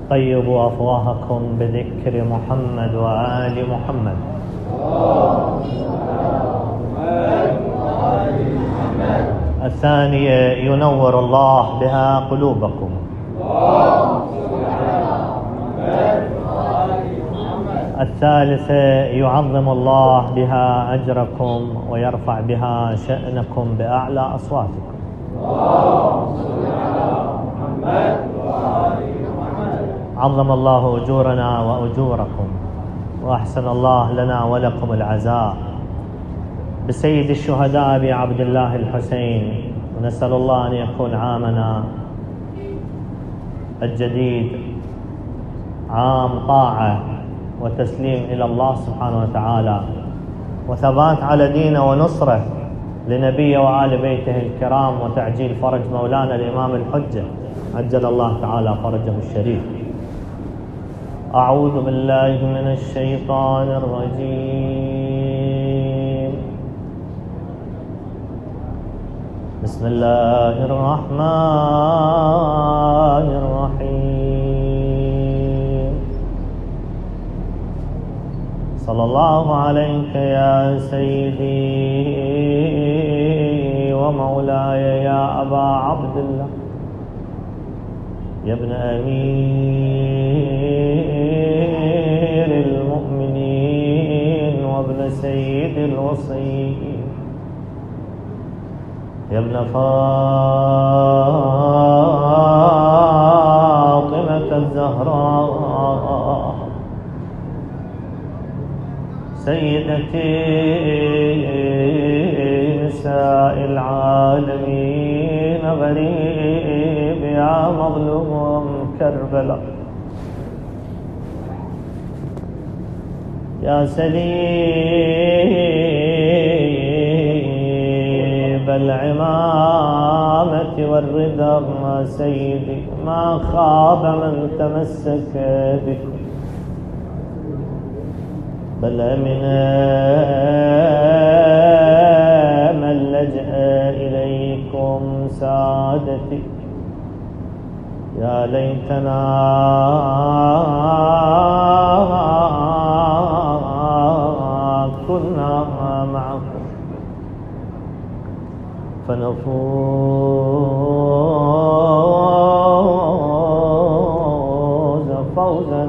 طيبوا أفواهكم بذكر محمد وآل محمد. الثانية ينور الله بها قلوبكم. الثالثة يعظم الله بها أجركم ويرفع بها شأنكم بأعلى أصواتكم. عظم الله أجورنا وأجوركم، وأحسن الله لنا ولكم العزاء بسيد الشهداء أبي عبد الله الحسين، ونسأل الله أن يكون عامنا الجديد عام طاعة وتسليم إلى الله سبحانه وتعالى، وثبات على دينه ونصرة لنبيه وآل بيته الكرام، وتعجيل فرج مولانا الإمام الحجة عجل الله تعالى فرجه الشريف. أعوذ بالله من الشيطان الرجيم. بسم الله الرحمن الرحيم. صلى الله عليك يا سيدي ومولاي يا أبا عبد الله، يا ابن أمير المؤمنين وابن سيد الوصيين، يا ابن فاطمة الزهراء، سيدتي نساء العالمين، غريب يا مظلوم كربلاء، يا سليب العمامة والرضا ما سيدي، ما خاب من تمسك بكم، بل أمن من لجأ إليكم سادتي. يا ليتنا كنا معكم فنفوز فوزا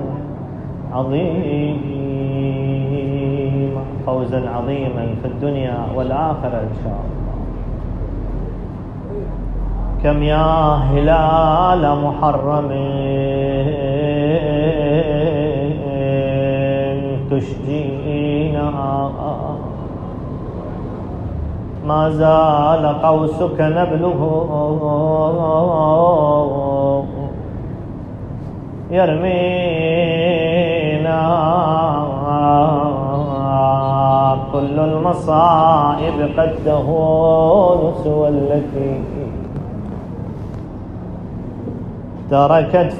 عظيما، فوزا عظيما في الدنيا والآخرة إن شاء الله. كم يا هلال محرم تشجينا، ما زال قوسك نبله يرمينا، كل المصائب قد تهون سوى التي تركت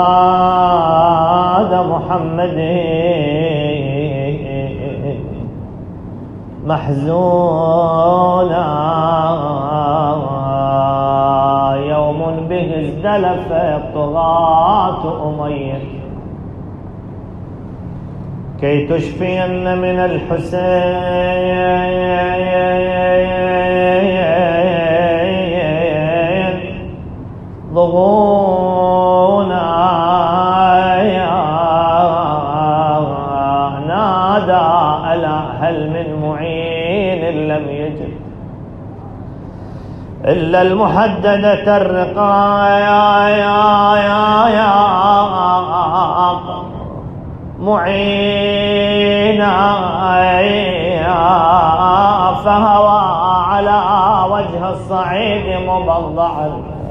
فؤاد محمد محزونا، يوم به ازدلف طغاة أمية كي تشفين من الحسين ضغونا، نادى ألا هل من معين لم يجد إلا المحددة الرقايا معينا، فهوى على وجه الصعيد مبضعا،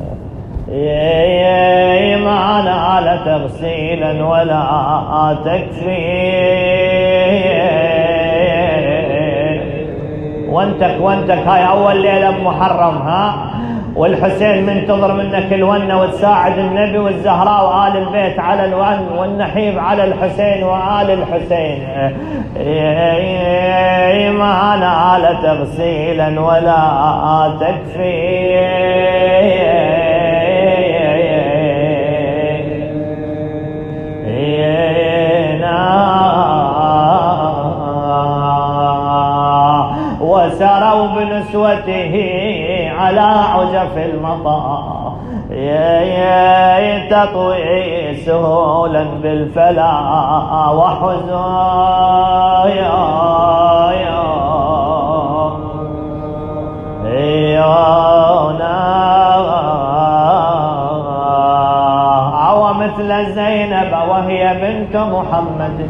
ما نال تغسيلا ولا تكفين. وانتك هاي أول ليلة بمحرم، ها، والحسين منتظر منك الونة وتساعد النبي والزهراء وآل البيت على الون، والنحيب على الحسين وآل الحسين، ما نال تغسيلا ولا تكفين. وسروا بنسوته على عجف المطار تطوي سهولا بالفلا مثل زينب وهي بنت محمد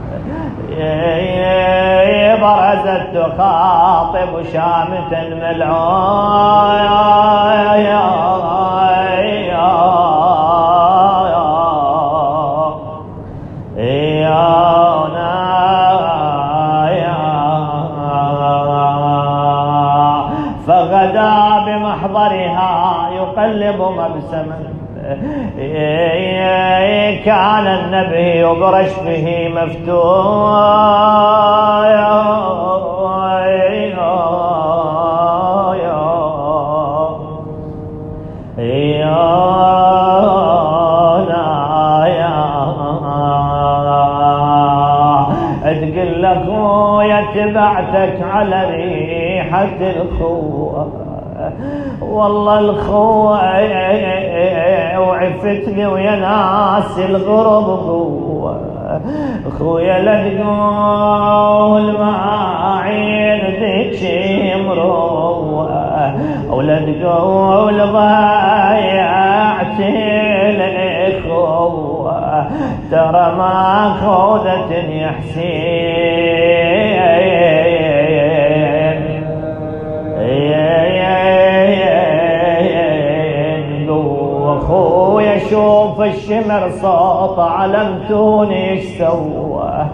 برزت تخاطب شامة ملعون فغدا بمحضرها يقلب مبسما كان النبي يبرش به مفتوح تقول لك خويا تبعتك على ريحة الخوة والله الخوة وعفتني ويا ناس الغرب قوة خويا لا تقول معين ذيك مروة ولا تقول ضيعت الإخوة ترى ما خودتني يا حسين اخويا شوف الشمر صوت علمتوني ايش سوى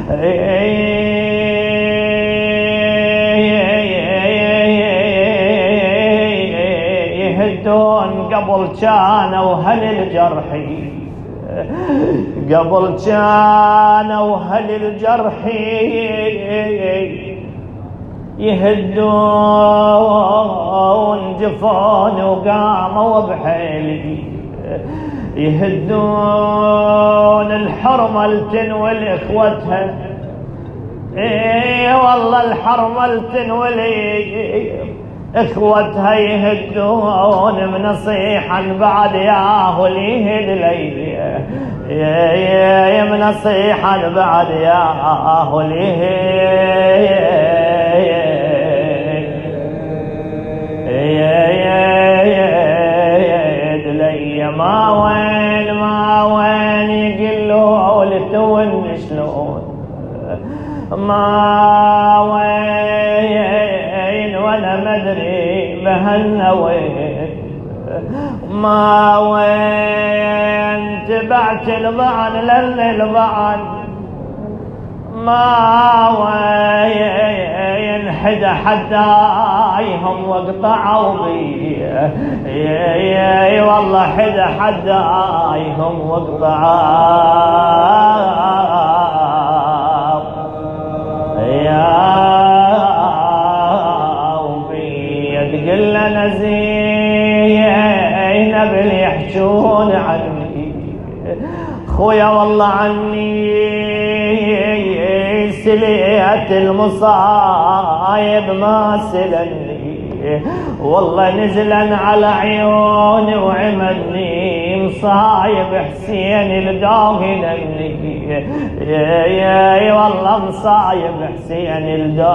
يهدون قبل كانوا هل الجرحي قبل كانوا هل الجرحي يهدون جفون وقاموا بحيلي يهدون الحرملتن والاخوتها والله الحرملتن اخوتها يهدون بنصيحا بعد ياهو يهد لي بنصيحا بعد ياهو ما وين يقلوا لتون شلون ما وين وانا مدري بهالنوين ما وين تبعت الضعن للضعن ما وين حدايهم وقطعوا بي والله حدايهم وقطعوا بي تقل لنا زينب اللي يحجون عني خويا والله عني سليت المصايب ما سلني والله نزلا على عيوني وعملني مصايب حسين الداهنني يا والله مصايب حسين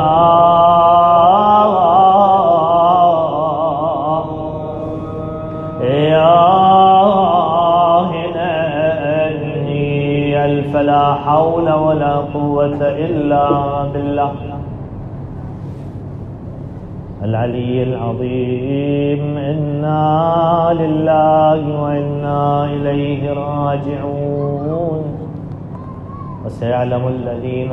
فلا حول ولا قوة إلا بالله العلي العظيم. إنا لله وإنا إليه راجعون. وسيعلم الذين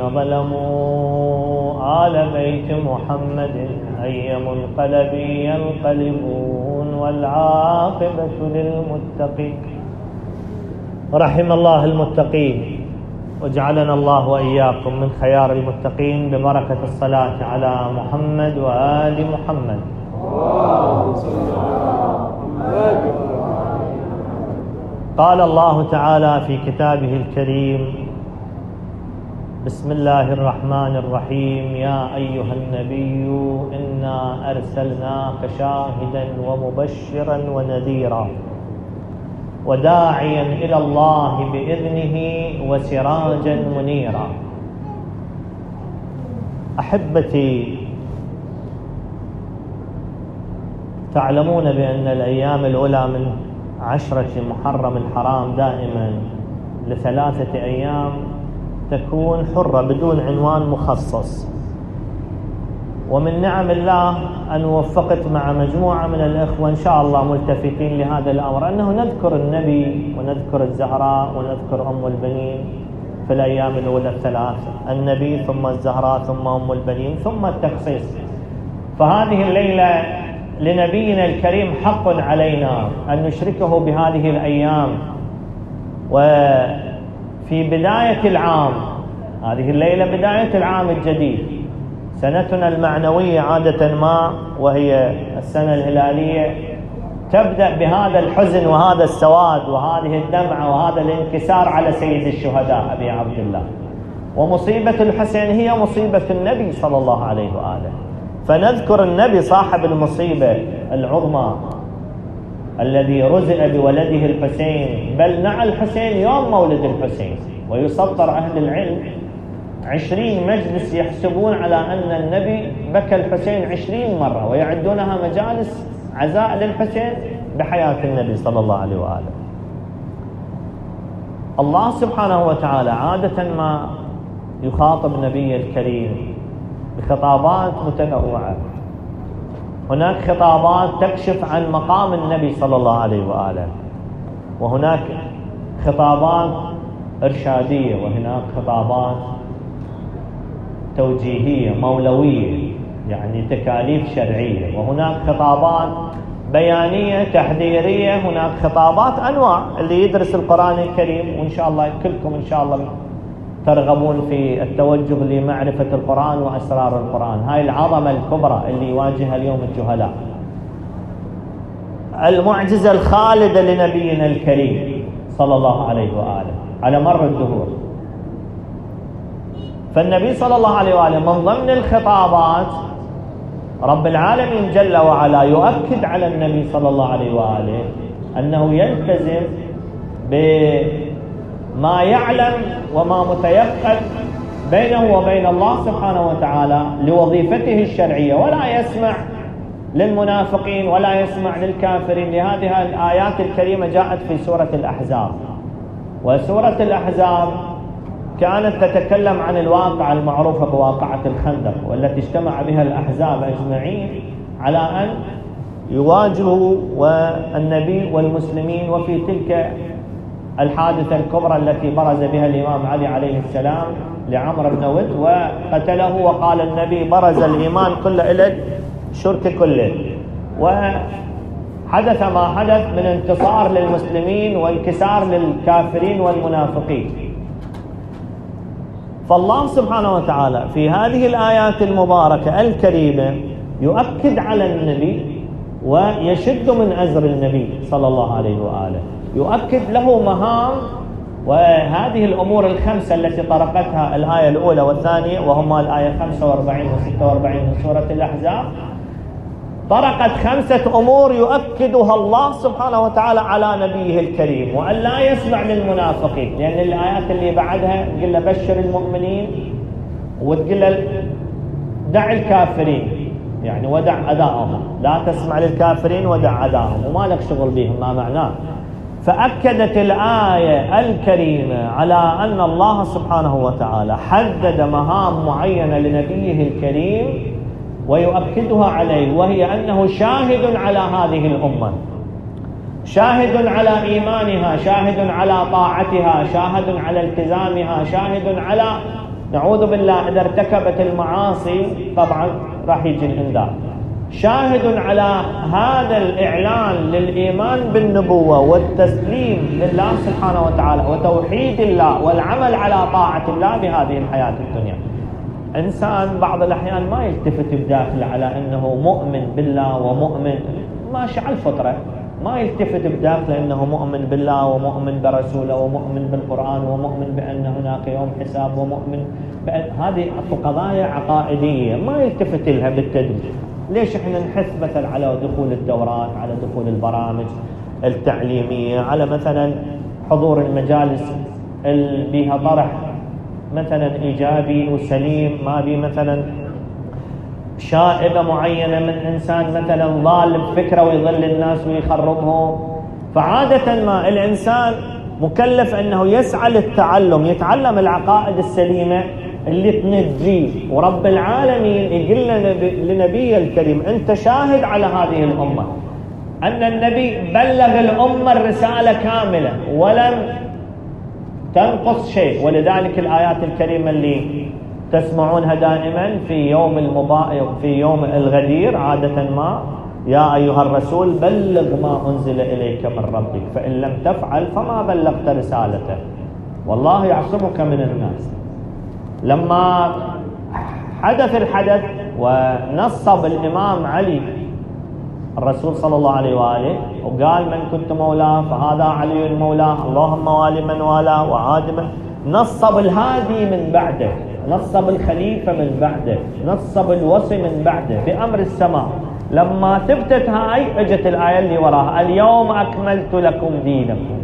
ظلموا آل بيت محمد أي منقلب ينقلبون والعاقبة للمتقين. رحم الله المتقين وجعلنا الله وإياكم من خيار المتقين ببركة الصلاة على محمد وآل محمد. قال الله تعالى في كتابه الكريم: بسم الله الرحمن الرحيم. يا أيها النبي إنا أرسلناك شاهدا ومبشرا ونذيرا وداعيا إلى الله بإذنه وسراجا منيرا. أحبتي، تعلمون بأن الأيام الأولى من عشرة محرم الحرام دائما ل3 أيام تكون حرة بدون عنوان مخصص، ومن نعم الله أن وفقت مع مجموعة من الإخوة إن شاء الله ملتفتين لهذا الأمر، أنه نذكر النبي ونذكر الزهراء ونذكر أم البنين في الأيام الأولى 3، النبي ثم الزهراء ثم أم البنين ثم التخصيص. فهذه الليلة لنبينا الكريم حق علينا أن نشركه بهذه الأيام. وفي بداية العام، هذه الليلة بداية العام الجديد، سنتنا المعنوية عادة ما وهي السنة الهلالية تبدأ بهذا الحزن وهذا السواد وهذه الدمعة وهذا الانكسار على سيد الشهداء أبي عبد الله. ومصيبة الحسين هي مصيبة النبي صلى الله عليه وآله، فنذكر النبي صاحب المصيبة العظمى الذي رزق بولده الحسين، بل نعى الحسين يوم مولد الحسين. ويسطر أهل العلم 20 مجلس يحسبون على أن النبي بكى الحسين 20 مرة، ويعدونها مجالس عزاء للحسين بحياة النبي صلى الله عليه وآله. الله سبحانه وتعالى عادة ما يخاطب نبيه الكريم بخطابات متنوعة. هناك خطابات تكشف عن مقام النبي صلى الله عليه وآله، وهناك خطابات إرشادية، وهناك خطابات توجيهية مولوية يعني تكاليف شرعية، وهناك خطابات بيانية تحذيرية، هناك خطابات أنواع. اللي يدرس القرآن الكريم، وإن شاء الله كلكم إن شاء الله ترغبون في التوجه لمعرفة القرآن وأسرار القرآن، هاي العظمة الكبرى اللي يواجهها اليوم الجهلاء. المعجزة الخالدة لنبينا الكريم صلى الله عليه وآله على مر الدهور. فالنبي صلى الله عليه وآله من ضمن الخطابات رب العالمين جل وعلا يؤكد على النبي صلى الله عليه وآله أنه يلتزم بما يعلم وما متيقن بينه وبين الله سبحانه وتعالى لوظيفته الشرعية، ولا يسمع للمنافقين ولا يسمع للكافرين. لهذه الآيات الكريمة جاءت في سورة الأحزاب، وسورة الأحزاب كانت تتكلم عن الواقعة المعروفة بواقعة الخندق، والتي اجتمع بها الأحزاب أجمعين على أن يواجهوا النبي والمسلمين. وفي تلك الحادثة الكبرى التي برز بها الإمام علي عليه السلام لعمرو بن ود وقتله، وقال النبي برز الإيمان كله إلى الشرك كله، وحدث ما حدث من انتصار للمسلمين وانكسار للكافرين والمنافقين. فالله سبحانه وتعالى في هذه الآيات المباركة الكريمة يؤكد على النبي ويشد من أزر النبي صلى الله عليه وآله، يؤكد له مهام. وهذه الأمور الخمسة التي طرقتها الآية الأولى والثانية، وهما الآية 45 و46 من سورة الأحزاب، طرقت 5 أمور يؤكدها الله سبحانه وتعالى على نبيه الكريم، وأن لا يسمع للمنافقين. لأن الآيات اللي بعدها تقول له بشر المؤمنين، وتقول له دع الكافرين يعني ودع أداءهم، لا تسمع للكافرين ودع أداءهم وما لك شغل بهم، ما معناه. فأكدت الآية الكريمة على أن الله سبحانه وتعالى حدد مهام معينة لنبيه الكريم ويؤكدها عليه، وهي أنه شاهد على هذه الأمة، شاهد على إيمانها، شاهد على طاعتها، شاهد على التزامها، شاهد على، نعوذ بالله إذا ارتكبت المعاصي طبعا راح يجي الإنذار، شاهد على هذا الإعلان للإيمان بالنبوة والتسليم لله سبحانه وتعالى وتوحيد الله والعمل على طاعة الله بهذه الحياة الدنيا. إنسان بعض الأحيان ما يلتفت بداخله على أنه مؤمن بالله ومؤمن، ماشي على الفطرة، ما يلتفت بداخله أنه مؤمن بالله ومؤمن برسوله ومؤمن بالقرآن ومؤمن بأن هناك يوم حساب ومؤمن بأن هذه قضايا عقائدية ما يلتفت لها بالتدريج. ليش احنا نحث مثلا على دخول الدورات، على دخول البرامج التعليمية، على مثلا حضور المجالس اللي بيها طرح مثلا إيجابي وسليم، ما بي مثلا شائبة معينة من إنسان مثلا ضال بفكرة ويظل الناس ويخربهم. فعادة ما الإنسان مكلف أنه يسعى للتعلم، يتعلم العقائد السليمة اللي تنجيه. ورب العالمين يقول لنبيه الكريم أنت شاهد على هذه الأمة أن النبي بلغ الأمة الرسالة كاملة ولم تنقص شيء. ولذلك الآيات الكريمة اللي تسمعونها دائما في يوم الغدير عادة ما، يا أيها الرسول بلغ ما أنزل إليك من ربك فإن لم تفعل فما بلغت رسالته والله يعصمك من الناس. لما حدث الحدث ونصب الإمام علي الرسول صلى الله عليه وآله وقال من كنت مولاه فهذا علي مولاه اللهم والي من والاه وعاد من، نصب الهادي من بعده، نصب الخليفة من بعده، نصب الوصي من بعده بأمر السماء. لما ثبتت هاي اجت الآية اللي وراها اليوم أكملت لكم دينكم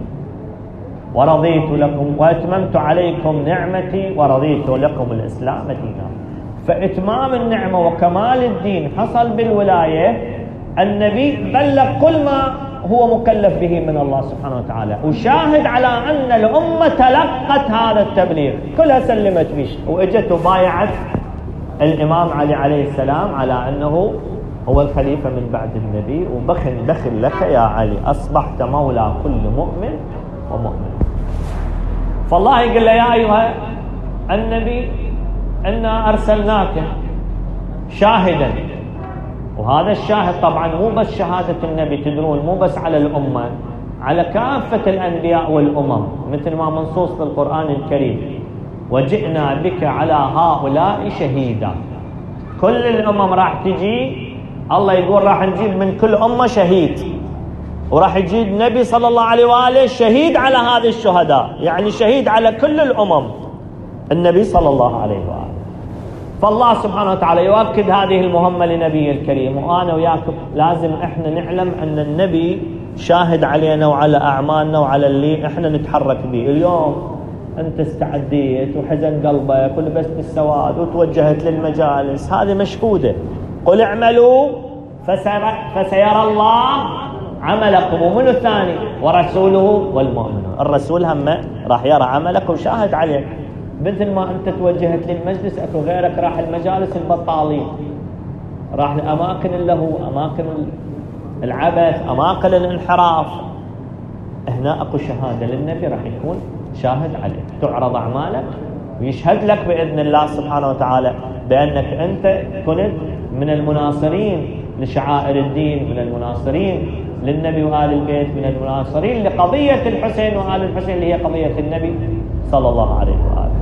ورضيت لكم وأتممت عليكم نعمتي ورضيت لكم الإسلام دينا. فإتمام النعمة وكمال الدين حصل بالولاية. النبي بلغ كل ما هو مكلف به من الله سبحانه وتعالى، وشاهد على أن الأمة تلقت هذا التبليغ كلها سلمت بيش، وإجت وبايعت الإمام علي عليه السلام على أنه هو الخليفة من بعد النبي. وبخل لك يا علي أصبحت مولى كل مؤمن ومؤمن. فالله يقول له يا أيها النبي إنا أرسلناك شاهدا. وهذا الشاهد طبعا مو بس شهادة النبي، تدرون مو بس على الأمة، على كافة الأنبياء والأمم، مثل ما منصوص في القرآن الكريم وجئنا بك على هؤلاء شهيدا. كل الأمم راح تجي، الله يقول راح نجيب من كل أمة شهيد، وراح يجي النبي صلى الله عليه وآله شهيد على هذه الشهداء، يعني شهيد على كل الأمم النبي صلى الله عليه وآله. فالله سبحانه وتعالى يؤكد هذه المهمة لنبيه الكريم. وأنا وياكم لازم إحنا نعلم أن النبي شاهد علينا وعلى أعمالنا وعلى اللي إحنا نتحرك به. اليوم أنت استعديت وحزن قلبك ولبست السواد وتوجهت للمجالس، هذه مشهودة. قل اعملوا فسيرى الله عملكم. ومن الثاني ورسوله والمؤمنون. الرسول هم راح يرى عملك وشاهد عليك. مثل ما أنت توجهت للمجلس أكو غيرك راح المجالس البطالين، راح لأماكن اللهو، أماكن العبث، أماكن الانحراف. هنا أكو شهادة للنبي راح يكون شاهد عليك، تعرض أعمالك ويشهد لك بإذن الله سبحانه وتعالى بأنك أنت كنت من المناصرين لشعائر الدين، من المناصرين للنبي وآل البيت، من المناصرين لقضية الحسين وآل الحسين اللي هي قضية النبي صلى الله عليه وآله.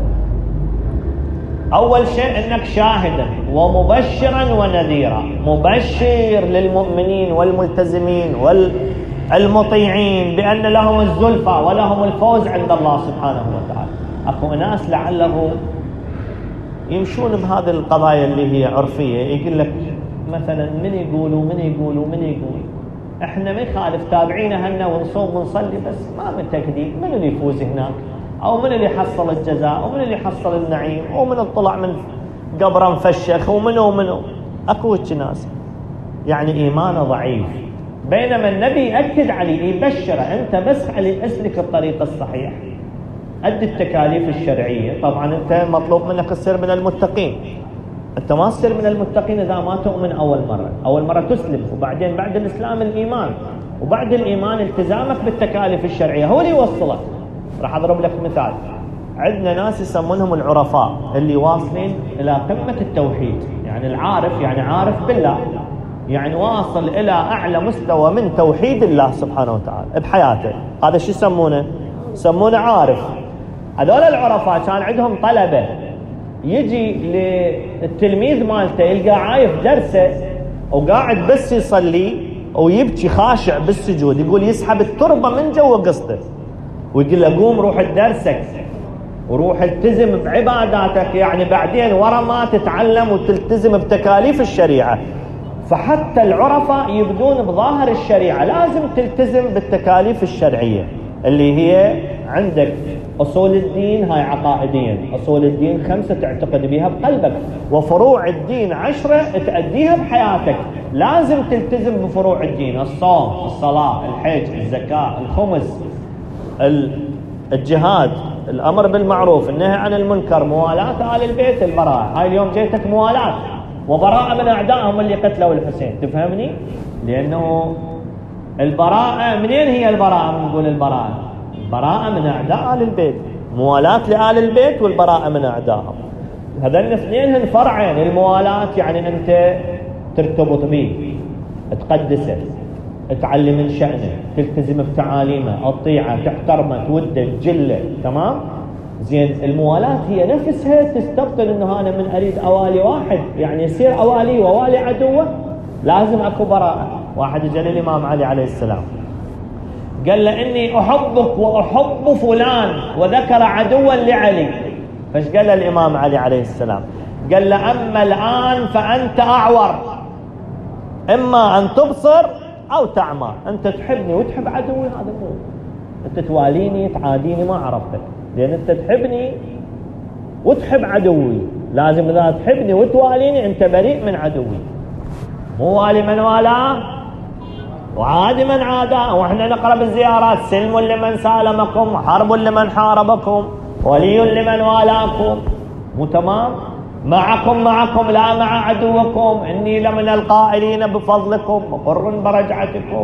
أول شيء أنك شاهدا ومبشرا ونذيرا، مبشر للمؤمنين والملتزمين والمطيعين بأن لهم الزلفى ولهم الفوز عند الله سبحانه وتعالى. أكو ناس لعله يمشون بهذه القضايا اللي هي عرفية، يقول لك مثلا من يقول احنا ما يخالف تابعينا هنا ونصوم ونصلي، بس ما متأكدين من اللي يفوز هناك أو من اللي حصل الجزاء ومن اللي حصل النعيم ومن طلع من قبره مفشخ ومنه. أكو ناس يعني إيمانه ضعيف، بينما النبي يأكد عليه يبشره أنت بس علي أسلك الطريق الصحيح، أدي التكاليف الشرعية. طبعا أنت مطلوب منك تصير من المتقين، أنت ما تصير من المتقين إذا ما تؤمن أول مرة تسلم، وبعدين بعد الإسلام الإيمان، وبعد الإيمان التزامك بالتكاليف الشرعية هو اللي يوصلك. راح أضرب لك مثال. عندنا ناس يسمونهم العرفاء اللي واصلين إلى قمة التوحيد، يعني العارف يعني عارف بالله، يعني واصل إلى أعلى مستوى من توحيد الله سبحانه وتعالى بحياته. هذا شو يسمونه؟ يسمونه عارف. هذول العرفاء كان عندهم طلبة، يجي للتلميذ مالته يلقى عايف درسه وقاعد بس يصلي ويبكي خاشع بالسجود، يقول يسحب التربة من جوا قصته ويقول له قوم روح درسك وروح التزم بعباداتك، يعني بعدين ورا ما تتعلم وتلتزم بتكاليف الشريعة. فحتى العرفاء يبدون بظاهر الشريعة، لازم تلتزم بالتكاليف الشرعية اللي هي عندك أصول الدين، هاي عقائديا أصول الدين 5 تعتقد بها بقلبك، وفروع الدين 10 تأديها بحياتك. لازم تلتزم بفروع الدين: الصوم، الصلاة، الحج، الزكاة، الخمس، الجهاد، الأمر بالمعروف، النهي عن المنكر، موالاة آل البيت، البراءة. هاي اليوم جيتك موالاة وبراءة من أعدائهم اللي قتلوا الحسين، تفهمني؟ لأنه البراءة منين هي البراءة؟ من نقول البراءة من أعداء آل البيت، موالاة لآل البيت والبراءة من أعدائهم. هذين الاثنين هن فرعين. الموالاة يعني أنت ترتبط به، تقدسه، تعلم من شأنه، تلتزم بتعاليمه، تطيعه، تحترمه، توده، تجله، تمام؟ زين، الموالاة هي نفسها تستبطن انه انا من اريد اوالي واحد، يعني يصير اوالي ووالي عدوه، لازم اكو براءة. واحد جاء للامام علي عليه السلام قال له اني احبك واحب فلان، وذكر عدوا لعلي. فايش قال له الامام علي عليه السلام؟ قال له اما الان فانت اعور، اما ان تبصر او تعمى. انت تحبني وتحب عدوي، هذا مو انت تواليني تعاديني، ما عرفتك، لان انت تحبني وتحب عدوي. لازم اذا تحبني وتواليني انت بريء من عدوي، مو والي من والاه وعادي من عاداه. واحنا نقرا بالزيارات: سلم لمن سالمكم، حرب لمن حاربكم، ولي لمن والاكم. مو تمام؟ معكم لا مع عدوكم، اني لمن القائلين بفضلكم مقر برجعتكم.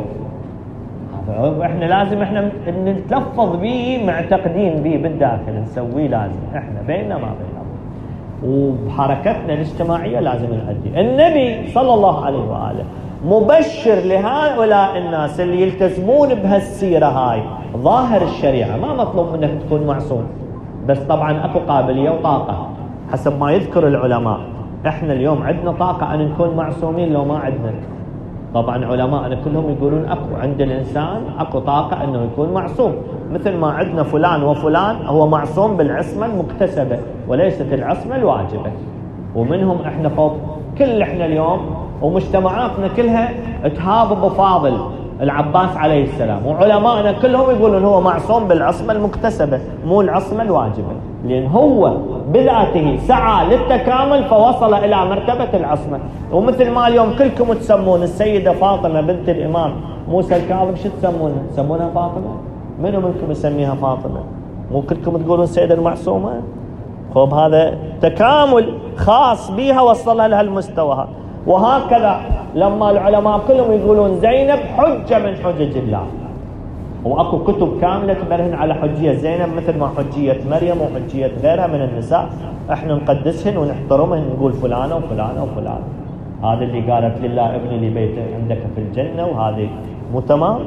احنا لازم احنا نتلفظ به، معتقدين به بالداخل، نسويه لازم احنا بيننا ما بيننا، وبحركتنا الاجتماعيه لازم نؤدي. النبي صلى الله عليه واله مبشر لهؤلاء الناس اللي يلتزمون بهالسيره هاي، ظاهر الشريعه. ما مطلوب منك تكون معصوم، بس طبعا اكو قابليه وطاقه حسب ما يذكر العلماء. احنا اليوم عندنا طاقه ان نكون معصومين لو ما عندنا. طبعا علماءنا كلهم يقولون اكو عند الانسان اكو طاقه انه يكون معصوم، مثل ما عندنا فلان وفلان هو معصوم بالعصمه المكتسبه وليست العصمه الواجبه. ومنهم احنا فوق كل احنا اليوم، ومجتمعاتنا كلها تهاب بفاضل العباس عليه السلام، وعلماءنا كلهم يقولون هو معصوم بالعصمه المكتسبه مو العصمه الواجبه، لان هو بذاته سعى للتكامل فوصل الى مرتبه العصمه. ومثل ما اليوم كلكم تسمون السيده فاطمه بنت الامام موسى الكاظم، شو تسمونها؟ تسمونها فاطمه؟ منو منكم يسميها فاطمه؟ مو كلكم تقولون السيده المعصومه؟ خب هذا تكامل خاص بها وصلها لها المستوى. وهكذا لما العلماء كلهم يقولون زينب حجه من حجج الله، واكو كتب كامله تبرهن على حجيه زينب، مثل ما حجيه مريم وحجيه غيرها من النساء، احنا نقدسهن ونحترمهن، نقول فلانه وفلانه وفلانه. هذا اللي قالت لله ابن لي بيت عندك في الجنه، وهذه مو تمام.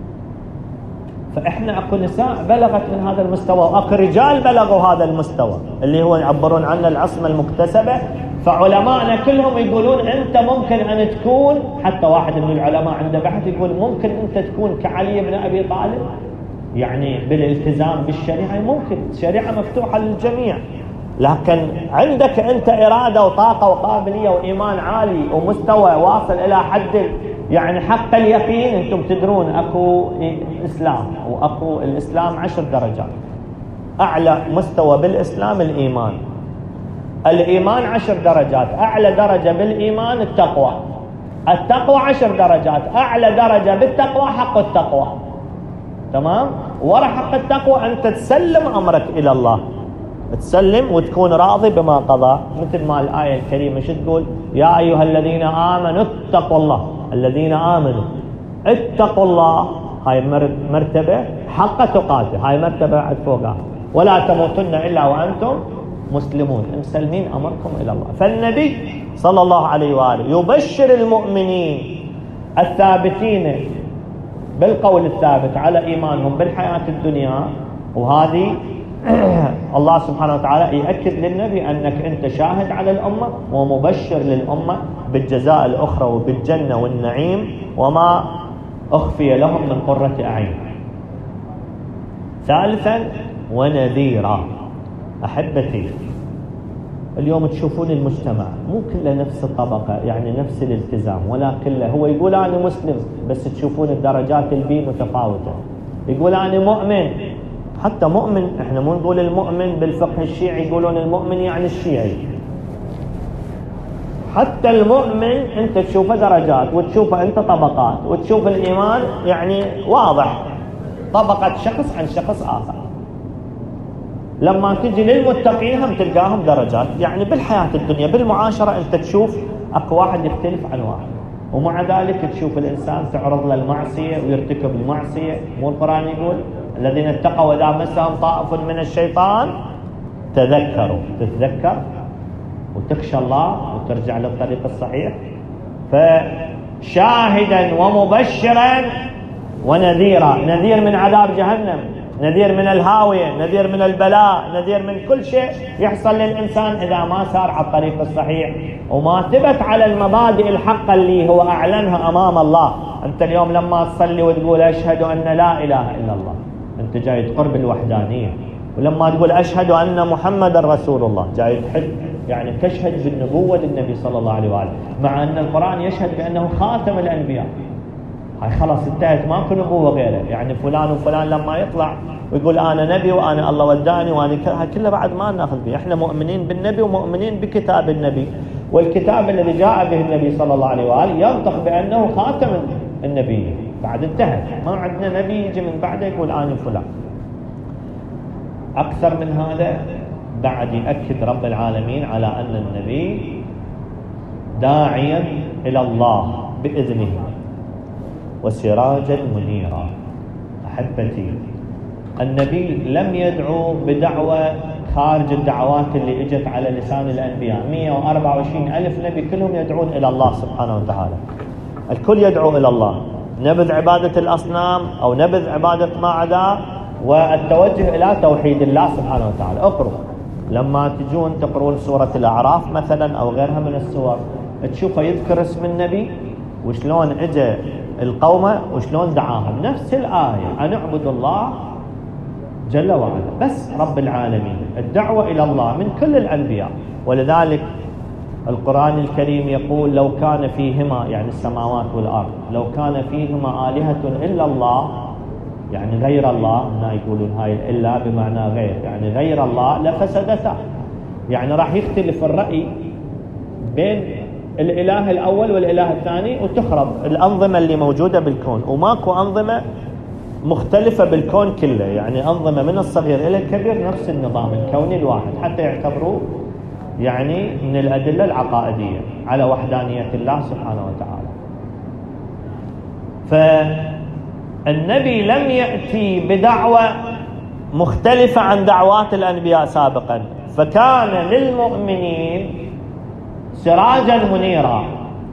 فاحنا اكو نساء بلغت من هذا المستوى، واكو رجال بلغوا هذا المستوى اللي هو يعبرون عنه العصمه المكتسبه. فعلماءنا كلهم يقولون انت ممكن ان تكون، حتى واحد من العلماء عنده بحث يقول ممكن انت تكون كعلي بن ابي طالب، يعني بالالتزام بالشريعه. ممكن الشريعه مفتوحه للجميع، لكن عندك انت اراده وطاقه وقابليه وايمان عالي ومستوى واصل الى حد يعني حق اليقين. انتم تدرون اكو اسلام، واكو الاسلام 10 درجات. اعلى مستوى بالاسلام الايمان، الإيمان 10 درجات. أعلى درجة بالإيمان التقوى 10 درجات. أعلى درجة بالتقوى حق التقوى، تمام؟ ورا حق التقوى أنت تسلم أمرك إلى الله، تسلم وتكون راضي بما قضى، مثل ما الآية الكريمة شو تقول؟ يا أيها الذين آمنوا اتقوا الله. الذين آمنوا اتقوا الله، هاي مرتبة حق تقاته، هاي مرتبة عد فوقها. ولا تموتن إلا وأنتم مسلمون، مسلمين أمركم إلى الله. فالنبي صلى الله عليه وآله يبشر المؤمنين الثابتين بالقول الثابت على إيمانهم بالحياة الدنيا. وهذه الله سبحانه وتعالى يأكد للنبي أنك أنت شاهد على الأمة ومبشر للأمة بالجزاء الأخرى وبالجنة والنعيم وما أخفي لهم من قرة أعين. ثالثا ونذيرا. أحبتي، اليوم تشوفون المجتمع مو كله نفس الطبقة، يعني نفس الالتزام، ولا كله هو يقول أنا مسلم بس تشوفون الدرجات البي متفاوتة. يقول أنا مؤمن، حتى مؤمن احنا مو نقول المؤمن بالفقه الشيعي، يقولون المؤمن يعني الشيعي. حتى المؤمن انت تشوفه درجات، وتشوفه انت طبقات، وتشوف الإيمان يعني واضح طبقة شخص عن شخص آخر. لما تجي للمتقين هم تلقاهم درجات، يعني بالحياة الدنيا بالمعاشرة انت تشوف اكو واحد يختلف عن واحد، ومع ذلك تشوف الانسان تعرض له المعصية ويرتكب المعصية. مو القرآن يقول الذين اتقوا وإذا مسهم طائف من الشيطان تذكروا، تتذكر وتخشى الله وترجع للطريق الصحيح. فشاهدا ومبشرا ونذيرا، نذير من عذاب جهنم، نذير من الهاوية، نذير من البلاء، نذير من كل شيء يحصل للإنسان إذا ما سار على الطريق الصحيح وما ثبت على المبادئ الحقة اللي هو أعلنها أمام الله. أنت اليوم لما تصلي وتقول أشهد أن لا إله إلا الله، أنت جاي تقرب الوحدانية. ولما تقول أشهد أن محمد رسول الله، جاي تحب يعني تشهد بالنبوة للنبي صلى الله عليه وآله، مع أن القرآن يشهد بأنه خاتم الأنبياء. هاي خلاص انتهت، ماكو نبوة غيره. يعني فلان وفلان لما يطلع ويقول أنا نبي وأنا الله وداني وأنا هاي كله بعد ما ناخذ به. احنا مؤمنين بالنبي ومؤمنين بكتاب النبي، والكتاب الذي جاء به النبي صلى الله عليه وآله ينطق بأنه خاتم النبي. بعد انتهت، ما عندنا نبي يجي من بعده يقول أنا فلان. أكثر من هذا بعد يأكد رب العالمين على أن النبي داعيا إلى الله بإذنه وسراجا منيرا. أحبتي، النبي لم يدعو بدعوة خارج الدعوات اللي اجت على لسان الأنبياء. 124 ألف نبي كلهم يدعون إلى الله سبحانه وتعالى، الكل يدعو إلى الله. نبذ عبادة الأصنام أو نبذ عبادة ما عدا، والتوجه إلى توحيد الله سبحانه وتعالى. اقروا لما تجون تقرون سورة الأعراف مثلا أو غيرها من السور، تشوفوا يذكر اسم النبي وشلون اجى القوم وشلون دعاهم. نفس الآية أن اعبدوا الله جل وعلا، بس رب العالمين. الدعوة إلى الله من كل الأنبياء. ولذلك القرآن الكريم يقول لو كان فيهما، يعني السماوات والأرض، لو كان فيهما آلهة إلا الله، يعني غير الله. هنا يقولون هاي إلا بمعنى غير، يعني غير الله لفسدتا. يعني راح يختلف الرأي بين الإله الأول والإله الثاني وتخرب الأنظمة اللي موجودة بالكون. وماكو أنظمة مختلفة بالكون كله، يعني أنظمة من الصغير إلى الكبير نفس النظام الكوني الواحد، حتى يعتبروه يعني من الأدلة العقائدية على وحدانية الله سبحانه وتعالى. فالنبي لم يأتي بدعوة مختلفة عن دعوات الأنبياء سابقا، فكان للمؤمنين سراجا منيرا.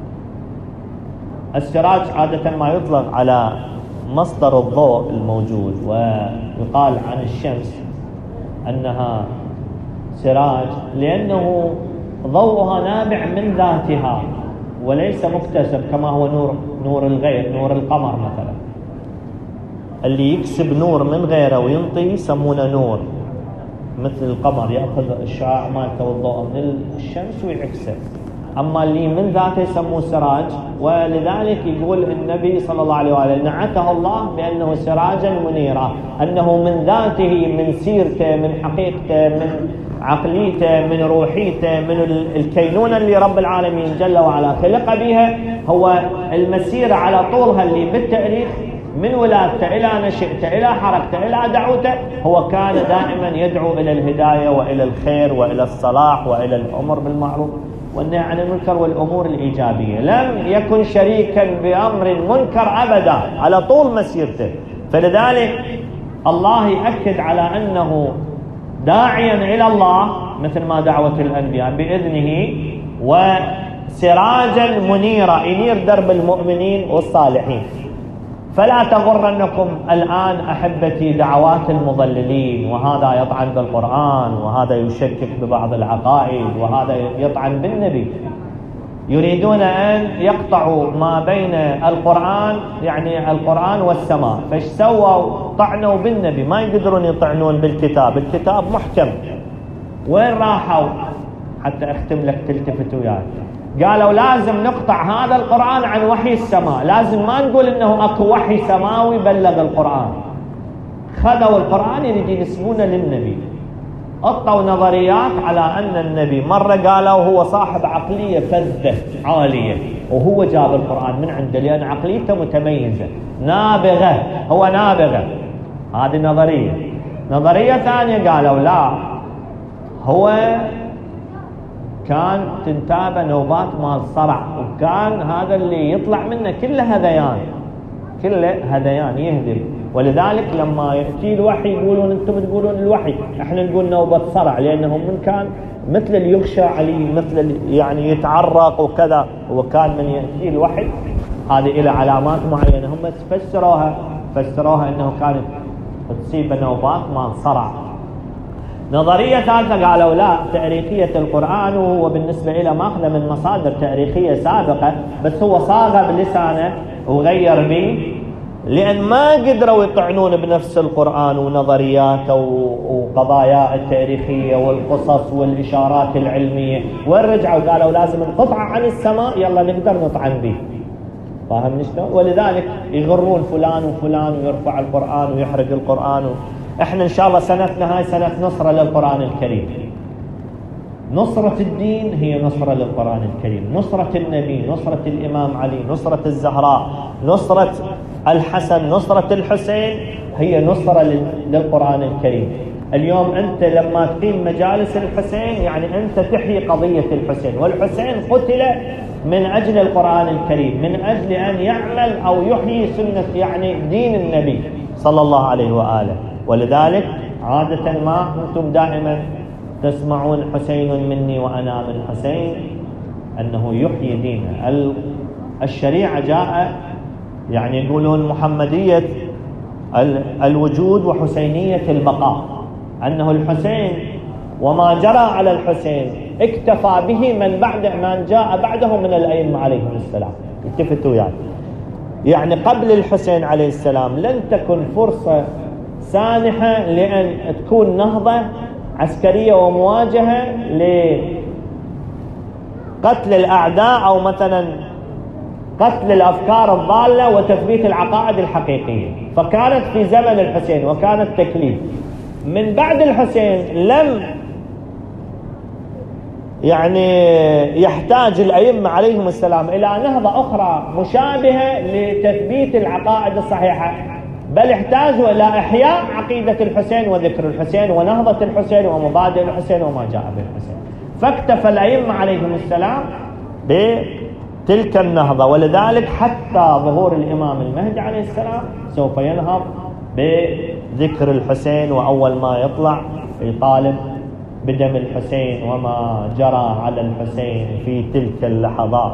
السراج عادة ما يطلق على مصدر الضوء الموجود، ويقال عن الشمس أنها سراج لأنه ضوءها نابع من ذاتها وليس مكتسب كما هو نور الغير، نور القمر مثلا. اللي يكسب نور من غيره وينطي يسمونه نور، مثل القمر يأخذ الشعاع مالته والضوء من الشمس ويعكسه. أما اللي من ذاته يسموه سراج. ولذلك يقول النبي صلى الله عليه وآله نعته الله بأنه سراجا منيرا، أنه من ذاته، من سيرته، من حقيقته، من عقليته، من روحيته، من الكينونة اللي رب العالمين جل وعلا خلق بها، هو المسيرة على طولها اللي بالتاريخ من ولادته إلى نشأته إلى حركته إلى دعوته، هو كان دائما يدعو إلى الهداية وإلى الخير وإلى الصلاح وإلى الأمر بالمعروف والنهي عن المنكر والأمور الإيجابية. لم يكن شريكا بأمر منكر أبدا على طول مسيرته. فلذلك الله يأكد على أنه داعيا إلى الله مثل ما دعوة الأنبياء بإذنه، وسراجا منيرا ينير درب المؤمنين والصالحين. فلا تغرنكم الآن أحبتي دعوات المضللين، وهذا يطعن بالقرآن، وهذا يشكك ببعض العقائد، وهذا يطعن بالنبي. يريدون أن يقطعوا ما بين القرآن، يعني القرآن والسماء. فايش سووا؟ طعنوا بالنبي، ما يقدرون يطعنون بالكتاب، الكتاب محكم. وين راحوا؟ حتى اختم لك تلتفت وياي. قالوا لازم نقطع هذا القرآن عن وحي السماء، لازم ما نقول انه اكو وحي سماوي بلغ القرآن. خذوا القرآن يريدون ينسبونه للنبي، اعطوا نظريات على ان النبي مرة قالوا هو صاحب عقلية فذة عالية، وهو جاب القرآن من عنده لان عقليته متميزة نابغة، هو نابغة. هذه نظرية ثانية قالوا لا، هو كان تنتابه نوبات مال صرع، وكان هذا اللي يطلع منه كله هذيان يهذب، ولذلك لما يأتي الوحي يقولون انتم تقولون الوحي، احنا نقول نوبة صرع، لانه من كان مثل اللي يغشى عليه، مثل اللي يعني يتعرق وكذا، وكان من يأتي الوحي هذه إلى علامات معينة. هم فسروها انه كانت تصيب نوبات مال صرع. نظرية ثالثة قالوا لا، تاريخية القرآن، وهو بالنسبة إلى ماخذ من مصادر تاريخية سابقة، بس هو صاغ بلسانه وغير به، لأن ما قدروا يطعنون بنفس القرآن ونظرياته وقضايا التاريخية والقصص والإشارات العلمية. ورجعوا قالوا لازم نقطع عن السماء، يلا نقدر نطعن به. فاهمني شلون؟ ولذلك يغرون فلان وفلان ويرفع القرآن ويحرق القرآن. احنا ان شاء الله سنتنا هاي سنة نصرة للقرآن الكريم. نصرة الدين هي نصرة للقرآن الكريم، نصرة النبي، نصرة الإمام علي، نصرة الزهراء، نصرة الحسن، نصرة الحسين، هي نصرة للقرآن الكريم. اليوم أنت لما تقيم مجالس الحسين يعني أنت تحيي قضية الحسين، والحسين قتل من أجل القرآن الكريم، من أجل أن يعمل أو يحيي سنة يعني دين النبي صلى الله عليه وآله. ولذلك عادة ما أنتم دائما تسمعون حسين مني وأنا من حسين، أنه يحيي دينه. الشريعة جاء يعني يقولون محمدية الوجود وحسينية البقاء، أنه الحسين وما جرى على الحسين اكتفى به من جاء بعده من الأئمة عليهم السلام. التفتوا يعني قبل الحسين عليه السلام لن تكن فرصة سانحة لأن تكون نهضة عسكرية ومواجهة لقتل الأعداء أو مثلا قتل الأفكار الضالة وتثبيت العقائد الحقيقية. فكانت في زمن الحسين وكانت تكليف. من بعد الحسين لم يعني يحتاج الأئمة عليهم السلام إلى نهضة أخرى مشابهة لتثبيت العقائد الصحيحة، بل احتاجوا إلى إحياء عقيدة الحسين وذكر الحسين ونهضة الحسين ومبادئ الحسين وما جاء بالحسين. فاكتفى الأئمة عليهم السلام بتلك النهضة. ولذلك حتى ظهور الإمام المهدي عليه السلام سوف ينهض بذكر الحسين، وأول ما يطلع يطالب بدم الحسين وما جرى على الحسين في تلك اللحظات.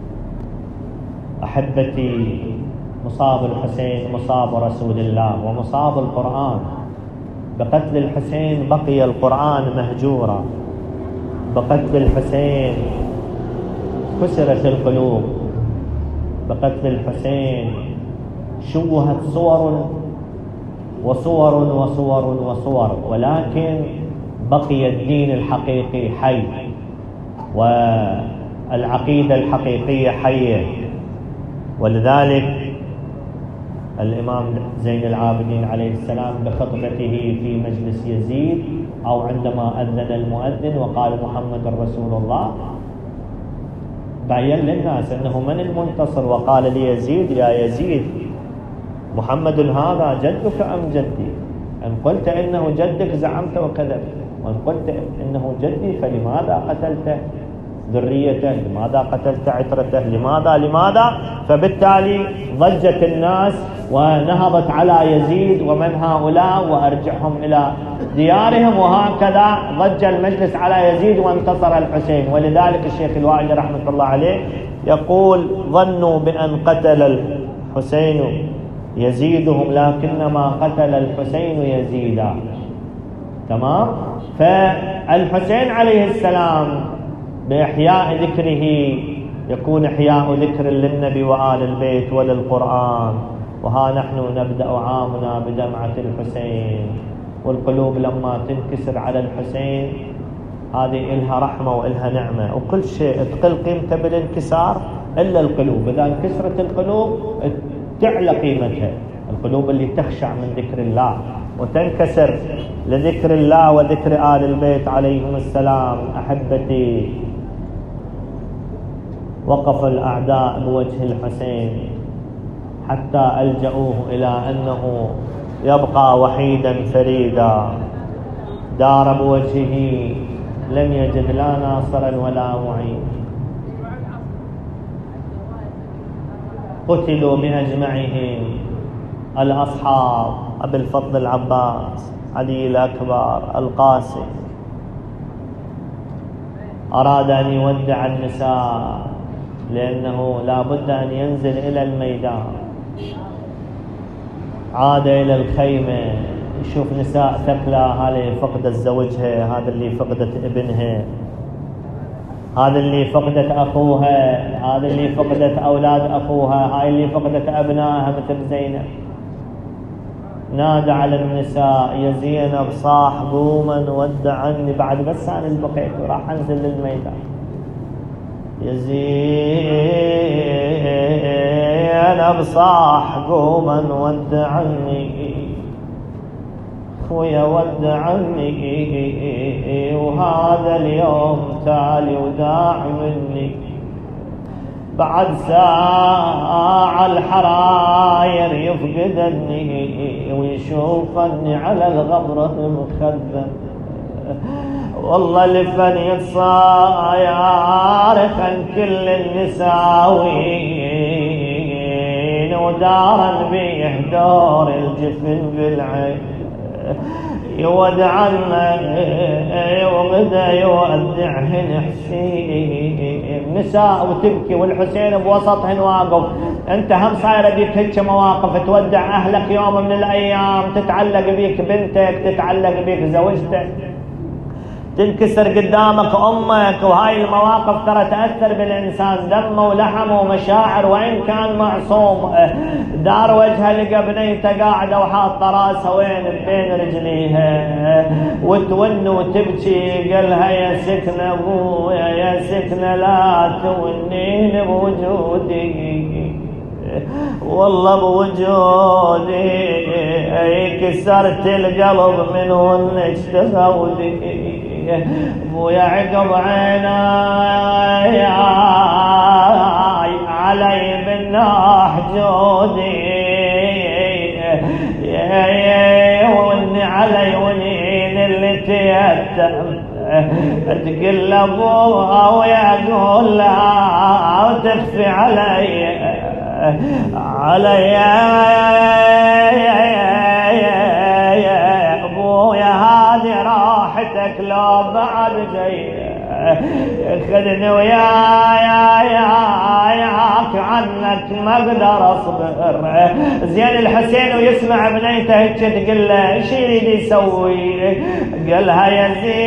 أحبتي، مصاب الحسين مصاب رسول الله ومصاب القرآن. بقتل الحسين بقي القرآن مهجورا، بقتل الحسين كسرت القلوب، بقتل الحسين شوهت صور وصور وصور وصور، ولكن بقي الدين الحقيقي حي والعقيدة الحقيقية حية. ولذلك الإمام زين العابدين عليه السلام بخطبته في مجلس يزيد أو عندما أذن المؤذن وقال محمد رسول الله، بين للناس أنه من المنتصر، وقال ليزيد يا يزيد محمد هذا جدك أم جدي؟ إن قلت إنه جدك زعمت وكذبت، وإن قلت إنه جدي فلماذا قتلت ذريته؟ لماذا قتلت عترته؟ لماذا؟ فبالتالي ضجت الناس ونهضت على يزيد ومن هؤلاء وأرجعهم إلى ديارهم، وهكذا ضج المجلس على يزيد وانتصر الحسين. ولذلك الشيخ الوائلي رحمة الله عليه يقول ظنوا بأن قتل الحسين يزيدهم لكنما قتل الحسين يزيدا. تمام؟ فالحسين عليه السلام بإحياء ذكره يكون إحياء ذكر للنبي وآل البيت وللقرآن. وها نحن نبدأ عامنا بدمعة الحسين، والقلوب لما تنكسر على الحسين هذه إلها رحمة وإلها نعمة، وكل شيء تقل قيمته بالانكسار إلا القلوب. إذا انكسرت القلوب تعلى قيمتها، القلوب اللي تخشع من ذكر الله وتنكسر لذكر الله وذكر آل البيت عليهم السلام. أحبتي، وقف الأعداء بوجه الحسين حتى ألجأوه إلى أنه يبقى وحيدا فريدا، دار بوجهه لم يجد لا ناصرا ولا معين. قتلوا بأجمعهم الأصحاب، أبي الفضل العباس، علي الأكبر، القاسم. أراد أن يودع النساء لأنه لا بد أن ينزل إلى الميدان. عاد إلى الخيمة يشوف نساء ثقلى، هذه فقدت زوجها، هذا اللي فقدت ابنها، هذا اللي فقدت أخوها، هذا اللي فقدت أولاد أخوها، هاي اللي فقدت أبنائها مثل زينب. نادى على النساء: يا زينب صاح قوما ودعني، بعد بس أنا اللي بقيت وراح أنزل للميدان. يا زينب صاح قوما ودعني، خويا ودعني، وهذا اليوم تالي وداع مني. بعد ساعة الحراير يفقدني ويشوفني على الغبرة مخدم. والله لفني الصاير خن كل النساوين، ودارا بيه دور الجفن بالعين. يودعنا وغدا يودعهن حسين. نساء وتبكي والحسين بوسطهن واقف. انت هم صايره بيك هيك مواقف، تودع اهلك يوم من الايام، تتعلق بيك بنتك، تتعلق بيك زوجتك، تنكسر قدامك امك. وهاي المواقف ترى تاثر بالانسان، دمه ولحمه ومشاعر، وان كان معصوم. دار وجهها لقى بنيته قاعده وحاطه راسها وين بين رجليها وتون وتبكي. قالها: يا سكنه ابويا، يا سكنه لا تونين بوجودي، والله بوجودي كسرت القلب من ونك تفودي. ابويا عقب عيناي علي بالناح جودي، وني علي ونين اللي تيتم. تقل ابوها ويقول لها وتخفي علي ابويا هذه راحتك لو بعد جاي خذني وياك عنك ما اقدر اصبر. زين الحسين ويسمع بنيته هيك تقول له ايش يريد يسوي؟ قالها: يا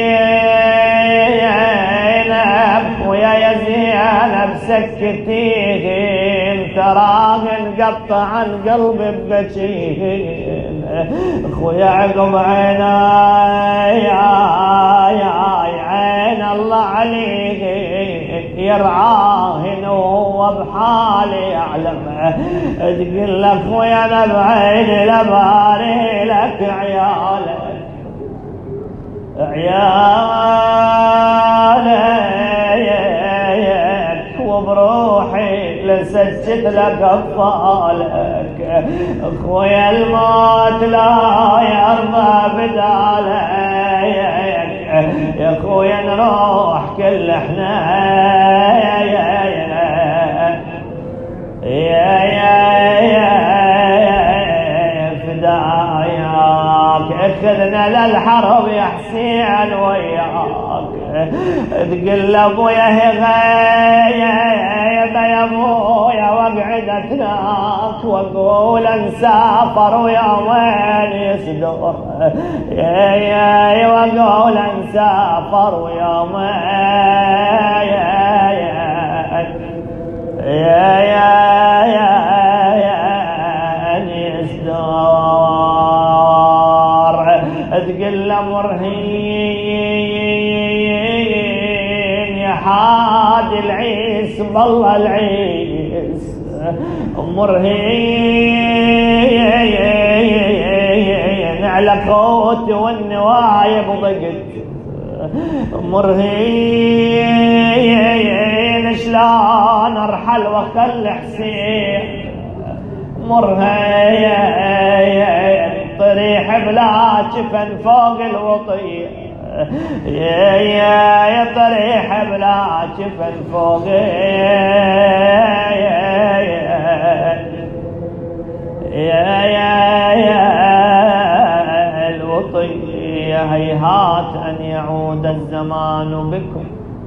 زينب ويا زينب سكتيهن، تراهن قطع القلب ببكيهن. اخويا عقب عيناي عين الله عليه يرعاهن وهو بحالي يعلم. تقول لك اخويا انا بعيني لباري لك عيالك وبروحي لسجد لك اطفالك. اخويا الموت لا يرضى بدالك، يا اخويا نروح كل احنا فداياك. اخذنا للحرب يا حسين وياك. تقول ابويا غايب يا ابويا واقعد اتناك واقول نسافر ويومين يصدر، يا واقول نسافر ويومين يا إصدار تقل مرهين يا حاد العيس بالله العيس مرهين على قوت والنوايب ضقت مرهين شلون ارحل وخل حسين مرهين طريح بلا جفن فوق الوطيه يا طريح بلا جفن فوق يا الوطيه هيهات ان يعود الزمان بكم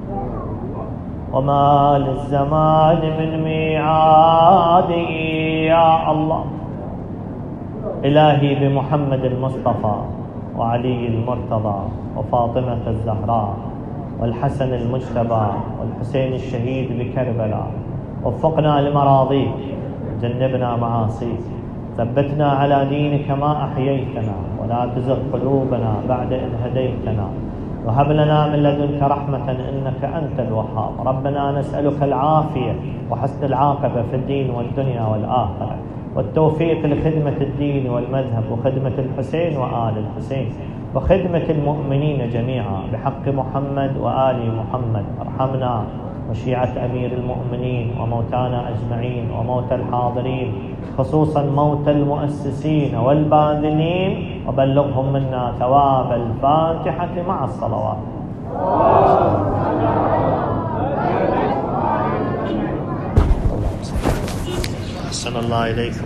وما للزمان من ميعاد يا الله. إلهي بمحمد المصطفى وعلي المرتضى وفاطمة الزهراء والحسن المجتبى والحسين الشهيد بكربلاء وفقنا لمراضيك جنبنا معاصيك ثبتنا على دينك ما أحييتنا ولا تزغ قلوبنا بعد إذ هديتنا وهب لنا من لدنك رحمة إنك أنت الوهاب. ربنا نسألك العافية وحسن العاقبة في الدين والدنيا والآخرة والتوفيق لخدمة الدين والمذهب وخدمة الحسين وآل الحسين وخدمة المؤمنين جميعا بحق محمد وآل محمد. ارحمنا وشيعة أمير المؤمنين وموتانا أجمعين وموتى الحاضرين خصوصا موتى المؤسسين والباذلين وبلغهم منا ثواب الفاتحة مع الصلوات. أحسن الله إليكم.